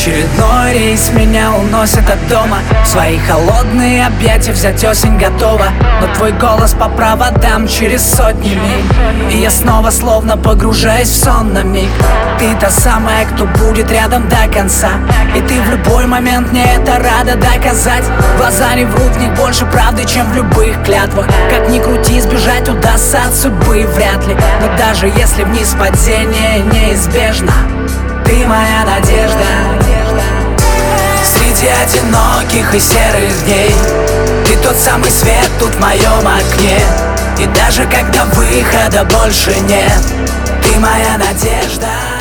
Очередной рейс меня уносит от дома. В свои холодные объятия взять осень готова. Но твой голос по проводам через сотни миль, и я снова словно погружаюсь в сон на миг. Ты та самая, кто будет рядом до конца, и ты в любой момент мне это рада доказать. Глаза не врут, в них больше правды, чем в любых клятвах. Как ни крути, избежать удастся от судьбы вряд ли. Но даже если вниз падение неизбежно, ты моя надежда. Среди одиноких и серых дней ты тот самый свет тут в моем окне. И даже когда выхода больше нет, ты моя надежда.